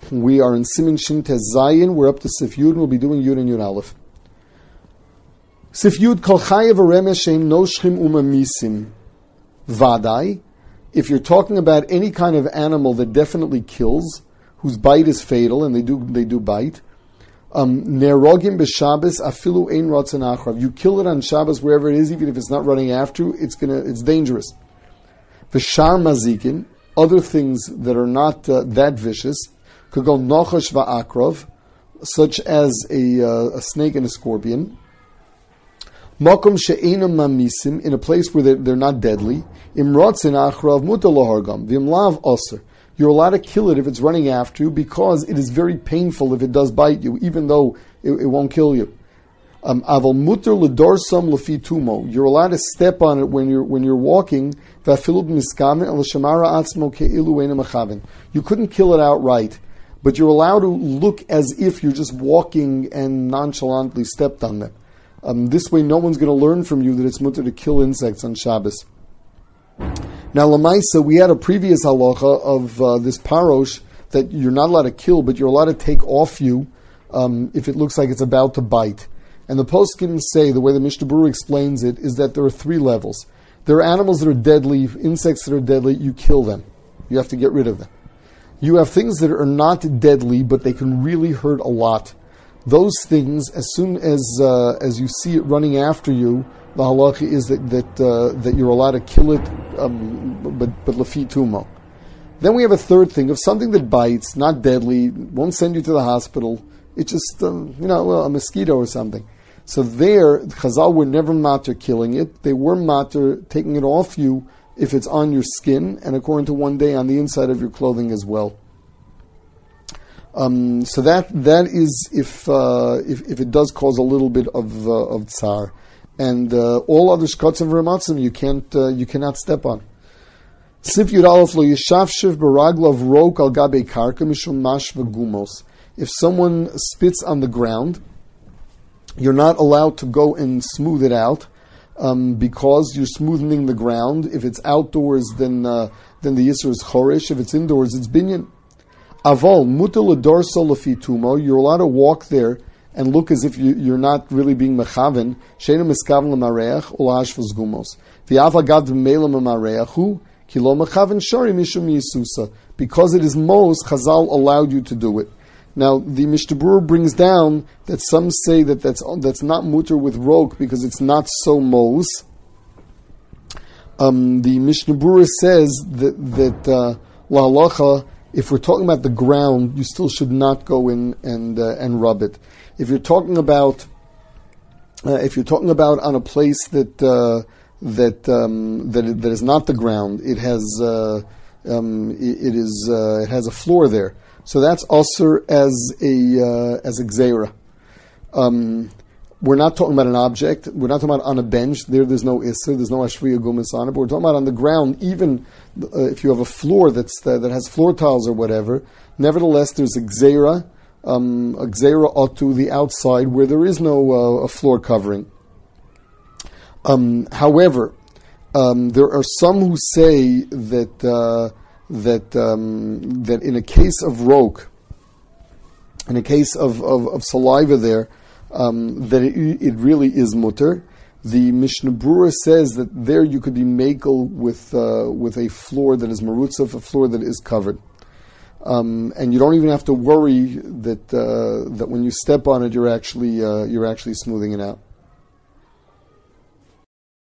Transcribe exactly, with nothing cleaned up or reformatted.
We are in Siman Shin Tez Zayin. We're up to Sif Yud, and we'll be doing Yud and Yud Aleph. Sif Yud Kol Chayev Aremes Sheim Noshchim Uma Misim Vadai. If you're talking about any kind of animal that definitely kills, whose bite is fatal, and they do they do bite, um, Nerogim b'Shabbos afilu ein ratzon achrav. You kill it on Shabbos wherever it is, even if it's not running after you, it's gonna it's dangerous. V'shar mazikin, other things that are not uh, that vicious, could go nochash va'akrov, such as a, uh, a snake and a scorpion. Makom she'enam mamisim, in a place where they're, they're not deadly. Imrotzin achrav mutar lahargam v'imlav oser. You're allowed to kill it if it's running after you, because it is very painful if it does bite you, even though it, it won't kill you. Aval mutar ledorsam lefi tumo. You're allowed to step on it when you're when you're walking. V'afilu b'miskaven el shamara atzmo ke'ilu eina mechaven. You couldn't kill it outright, but you're allowed to look as if you're just walking and nonchalantly stepped on them. Um, this way, no one's going to learn from you that it's mutar to kill insects on Shabbos. Now, Lamaisa, we had a previous halacha of uh, this parosh that you're not allowed to kill, but you're allowed to take off you um, if it looks like it's about to bite. And the poskim say, the way the Mishnah Berurah explains it, is that there are three levels. There are animals that are deadly, insects that are deadly, you kill them. You have to get rid of them. You have things that are not deadly, but they can really hurt a lot. Those things, as soon as uh, as you see it running after you, the halacha is that that, uh, that you're allowed to kill it, um, but but lefi tumo. Then we have a third thing of something that bites, not deadly, won't send you to the hospital. It's just um, you know well, a mosquito or something. So there, Chazal were never matter killing it. They were matter taking it off you if it's on your skin, and according to one day on the inside of your clothing as well. Um, so that that is if, uh, if if it does cause a little bit of uh, of tsar, and uh, all other shkotzim v'ramatzim you can't uh, you cannot step on. Sif Yud Aleph lo yishavshiv baraglav rok al gabe karka mishum mash v'gumos. If someone spits on the ground, you're not allowed to go and smooth it out um, because you're smoothing the ground. If it's outdoors, then uh, then the yisur is chorish. If it's indoors, it's binyan. Avol mutal adorso lefi tumo. You're allowed to walk there and look as if you, you're not really being mechaven. Sheina miskaven lemareach ulash v'zgumos. V'av agav v'melam lemareachu kilo mechaven shori mishum yisusa. Because it is mos, Chazal allowed you to do it. Now the Mishnah Berurah brings down that some say that that's that's not mutar with rok because it's not so mos. Um, the Mishnah Berurah says that that uh, la halacha, if we're talking about the ground, you still should not go in and uh, and rub it. If you're talking about uh, if you're talking about on a place that uh, that um, that that is not the ground, it has uh, um, it, it is uh, it has a floor there, so that's also as a uh, as a gzeira. Um, we're not talking about an object. We're not talking about on a bench. There, there's no isser. There's no ashviya gumis on it. But we're talking about on the ground. Even uh, if you have a floor that's uh, that has floor tiles or whatever, nevertheless, there's a gzeira, um, a gzeira otu, the outside where there is no uh, a floor covering. Um, however, um, there are some who say that uh, that um, that in a case of rok, in a case of, of, of saliva there. Um, that it, it really is mutter. The Mishnah Berurah says that there you could be makel with uh, with a floor that is marutzav, a floor that is covered, um, and you don't even have to worry that uh, that when you step on it, you're actually uh, you're actually smoothing it out.